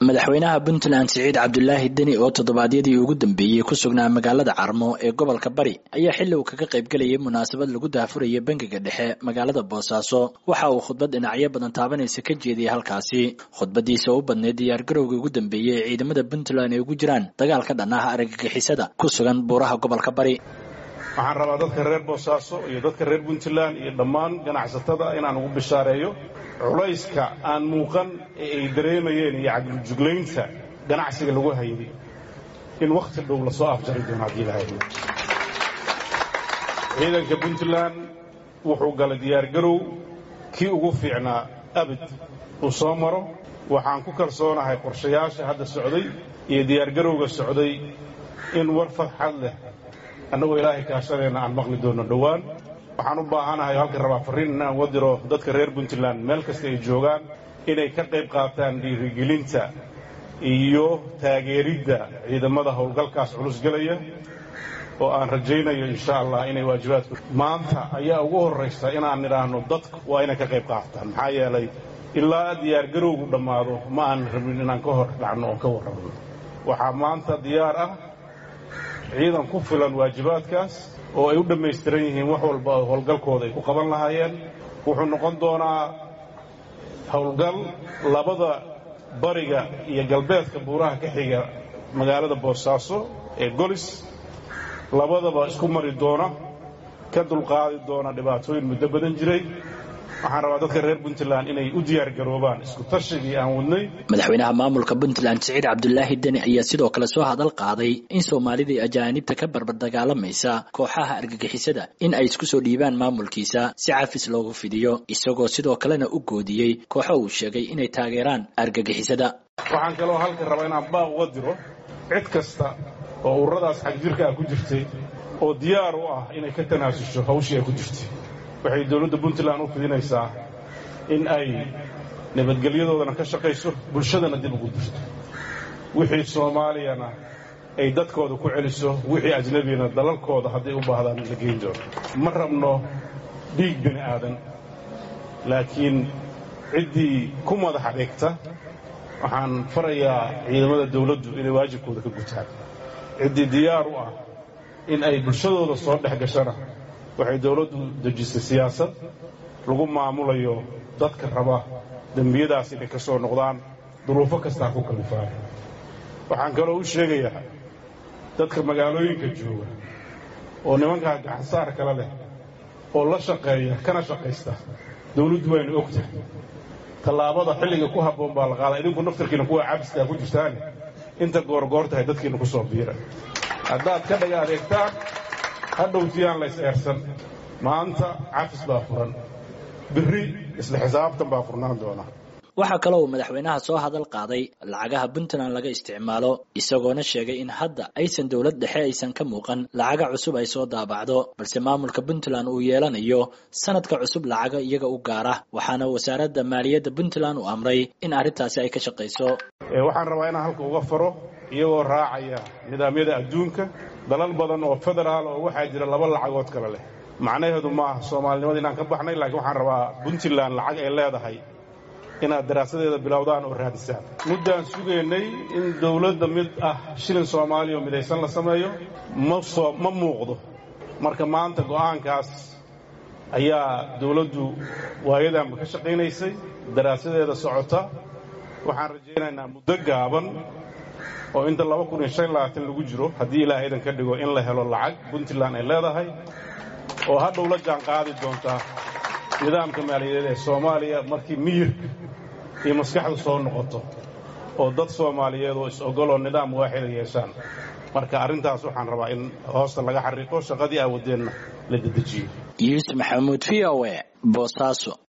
madaxweynaha Puntland Siciid Cabdullaahi Deni oo toddobaadyadii ugu dambeeyay ku sugnaa magaalada Carmo ee gobolka Bari ayaa xilli uu kaga qayb galayay munaasabad lagu daafurayay bangiga dhexe magaalada Boosaaso waxa uu khudbad dhinacyo badan taabanaysa ka jeediyay halkaasi khudbadiisa u badneed diyaar garowga ugu dambeeyay ciidamada Puntland ee ugu jiraan dagaalka dhanaha argagixisada ku sugan buuraha gobolka Bari waxaan rabaa dadka reer Boosaaso iyo dadka reer Puntland iyo dhammaan ganacsatada inaan ugu bishaareeyo culayska aan muuqan ee ay dareemayeen iyo cagjuglaynta ganacsiga lagu hayay in waqti dhow la soo afjari doono hadii la hayo ciidanka Puntland wuxuu galay diyaar garow kii ugu fiicnaa abad uu soo maro waxaan ku kalsoonahay qorshayaasha hadda socday iyo diyaar garowga socday in war farxad leh annagu ilaahay kaashadeena aan maqli doono dhawaan waxaan u baahanahay halka rabaa fariin inaan wadiro dadka reer Puntland meel kasta ay joogaan inay ka qayb qaataan dhiirigelinta iyo taageeridda ciidamada howlgalkaas culus galaya oo aan rajaynayo insha Allah inay waajibaadku maanta ayaa ugu horeysa inaan niraahno dadku waa inay ka qayb qaataan maxaa yeelay ilaa diyaar garowgu dhamaado ma aan rabin inaan ka hor dhacno oo ka warramo waxa maanta diyaar ah ciidan ku filan waajibaadkaas oo ay u dhameystiran yihiin wax walba oo howlgalkooda ay ku qaban lahaayeen wuxuu noqon doonaa howlgal labada bariga iyo galbeedka buuraha ka xiga magaalada Boosaaso ee Golis labadaba isku mari doona ka dulqaadi doona dhibaatooyin muddo badan jiray waxaan rabaa dadka reer Puntland inay u diyaar garoobaan isku tashigii aan wadnay madaxweynaha maamulka Puntland Siciid Cabdullaahi Deni ayaa sidoo kale soo hadal qaaday in Soomaalida iyo ajaanibta ka barbar dagaalameysa kooxaha argagixisada in ay isku soo dhiibaan maamulkiisa si cafis loogu fidiyo isagoo sidoo kalena u goodiyay kooxo uu sheegay inay taageeraan argagixisada waxaan kaloo halka rabaa inaan baaq u diro cid kasta oo ururadaas xaq jirka ku jirtay oo diyaar u ah inay ka tanaasusho hawshii ku jirtay waxay dawladda Puntland u fidinaysaa in ay nabadgelyadoodana ka shaqeyso bulshadana dib ugu dirto wixii Soomaaliyana ay dadkooda ku celiso wixii ajnabiyana dalalkooda haday u baahdaan la geyn doono ma rabno dhiig bini aadan laakiin cidii ku madax adeegta waxaan farayaa ciidamada dawladdu inay waajibkooda ka gutaan cidii diyaar u ah in ay bulshadooda soo dhex gashana waxay dawladdu dejisay siyaasad lagu maamulayo dadka raba dambiyadaas inay ka soo noqdaan duruufo kasta ku kalifaan waxaan kaloo u sheegayaa dadka magaalooyinka jooga oo nimanka gacansaar kala leh oo la shaqeeya kana shaqeysta dawladdu way ogtahay talaabada xilliga ku haboon baa la qaaday idinku naftirkiina kuwa cabista ku jirtaan inta goorgoortahay dadkiina ku soo biira haddaad ka dhaga adeegtaan hadhowtiyaan la is'eersan maanta cafis baa furan birri isla xisaabtan baa furnaan doona waxa kale oo madaxweynaha soo hadal qaaday lacagaha Puntland laga isticmaalo isagoona sheegay in hadda aysan dawlad dhexe aysan ka muuqan lacaga cusub ay soo daabacdo balse maamulka Puntland uu yeelanayo sanadka cusub lacaga iyaga u gaara waxaana wasaaradda maaliyadda Puntland u amray in arrintaasi ay ka shaqeyso waxaan rabaa inaan halka uga faro iyagoo raacaya nidaamyada adduunka dalal badan oo federaal oo waxa jira laba lacagood kala leh macnaheedu ma Soomaalinimada inaan ka baxnay laakiin waxaan rabaa Puntland lacag ay leedahay inaad daraasadeeda bilowdaan oo raadisaan muddaan sugeynay in dawladda mid ah shilin Soomaaliya midaysan la sameeyo ma muuqdo marka maanta go'aankaas ayaa dawladdu waayadan ka shaqeynaysay daraasadeeda socota waxaan rajaynaynaa muddo gaaban oo inta 2025 lagu jiro hadii Ilaahaydan ka dhigo in la helo lacag Puntland ay leedahay oo hadhow la jaan qaadi doonta nidaamka maaliyadeed ee Soomaaliya markii miyirka iyo maskaxdu soo noqoto oo dad Soomaaliyeed oo is ogol oo nidaam waaxid yeeshaan marka arrintaas waxaan rabaa in hoosta laga xariiqo shaqadii ay wadeenna la dedejiyo Yusuf Maxamuud VOA Boosaaso.